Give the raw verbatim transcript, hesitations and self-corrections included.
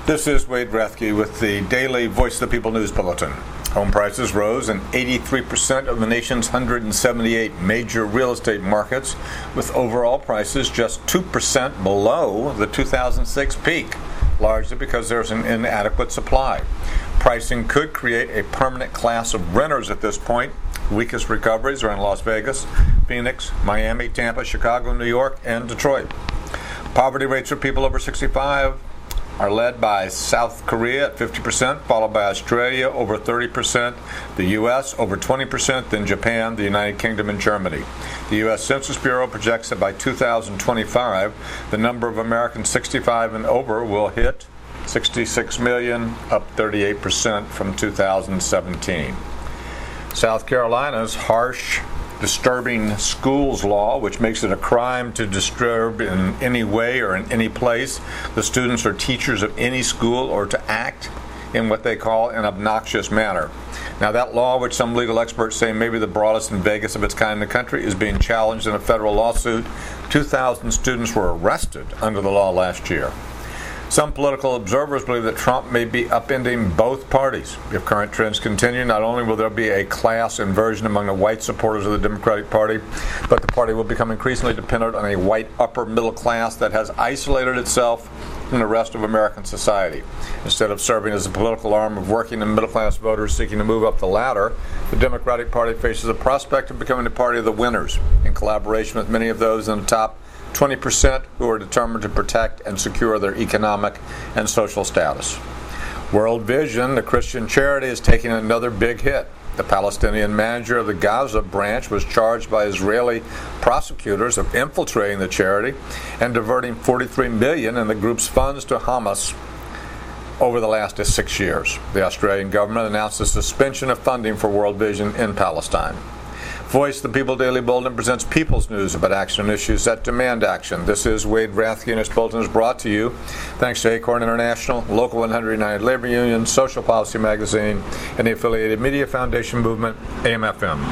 This is Wade Rathke with the daily Voice of the People News Bulletin. Home prices rose in eighty-three percent of the nation's one hundred seventy-eight major real estate markets, with overall prices just two percent below the two thousand six peak, largely because there's an inadequate supply. Pricing could create a permanent class of renters at this point. Weakest recoveries are in Las Vegas, Phoenix, Miami, Tampa, Chicago, New York, and Detroit. Poverty rates for people over sixty-five are led by South Korea at fifty percent, followed by Australia over thirty percent, the U S over twenty percent, then Japan, the United Kingdom, and Germany. The U S Census Bureau projects that by two thousand twenty-five, the number of Americans sixty-five and over will hit sixty-six million, up thirty-eight percent from two thousand seventeen. South Carolina's harsh, disturbing schools law, which makes it a crime to disturb in any way or in any place the students or teachers of any school, or to act in what they call an obnoxious manner. Now, that law, which some legal experts say may be the broadest in Vegas of its kind in the country, is being challenged in a federal lawsuit. two thousand students were arrested under the law last year. Some political observers believe that Trump may be upending both parties. If current trends continue, not only will there be a class inversion among the white supporters of the Democratic Party, but the party will become increasingly dependent on a white upper middle class that has isolated itself from the rest of American society. Instead of serving as a political arm of working and middle class voters seeking to move up the ladder, the Democratic Party faces the prospect of becoming the party of the winners, in collaboration with many of those in the top twenty percent who are determined to protect and secure their economic and social status. World Vision, the Christian charity, is taking another big hit. The Palestinian manager of the Gaza branch was charged by Israeli prosecutors of infiltrating the charity and diverting forty-three million dollars in the group's funds to Hamas over the last six years. The Australian government announced a suspension of funding for World Vision in Palestine. Voice of the People Daily Bulletin presents people's news about action and issues that demand action. This is Wade Rathke, and this bulletin is brought to you thanks to Acorn International, Local one hundred United Labor Union, Social Policy Magazine, and the affiliated Media Foundation Movement, A M F M.